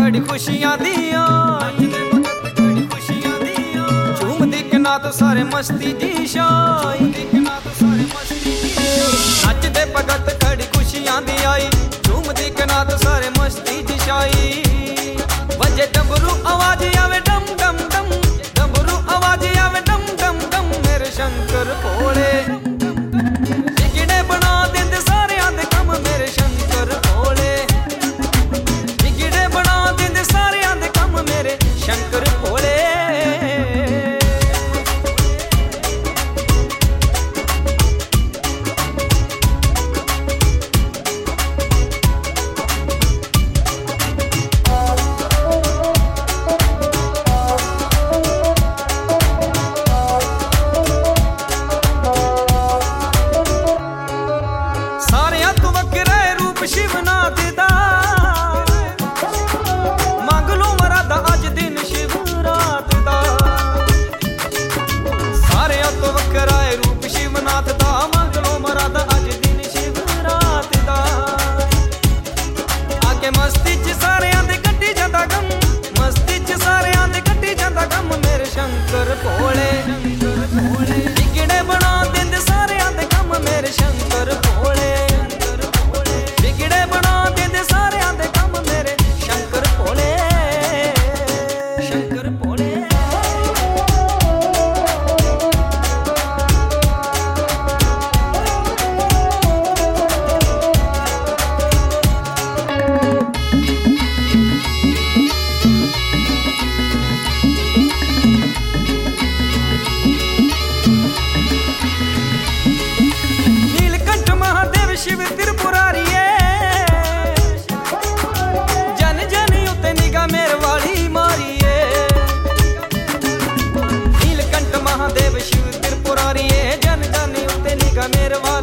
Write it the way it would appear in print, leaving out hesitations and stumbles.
घड़ी खुशियां दिया, झूमदी के नात सारे मस्ती दी छाई, नचदे भगत घड़ी खुशियां दी आई, झूमदी के नात सारे मस्ती दी छाई। वजे डमरू आवाज आवे डम डम डम, डमरू आवाज आवे डम डम डम, मेरे शंकर भोले बिगड़े बना देंदे सारियां दे कम, मेरे शंकर भोले बिगड़े बना देंदे सारियां दे कम, मेरे शंकर भोले। शिवनाथ दा मंग लो मरादा अज दिन शिवरात दा, सारे तो वखरा है रूप शिवनाथ दा, मंग लो मरादा अज दिन शिवरात दा। आके मस्ती च सारे दे कट्टी जांदा गम, मस्ती च सारे दे कट्टी जांदा गम, मेरे शंकर भोले बिगड़े बना देंदे सारे दे कम, मेरे शंकर भोले बिगड़े बना देंदे सारे दे कम, मेरे शंकर भोले शंकर भोले। नीलकंठ महादेव शिव त्रिपुरारी मेरे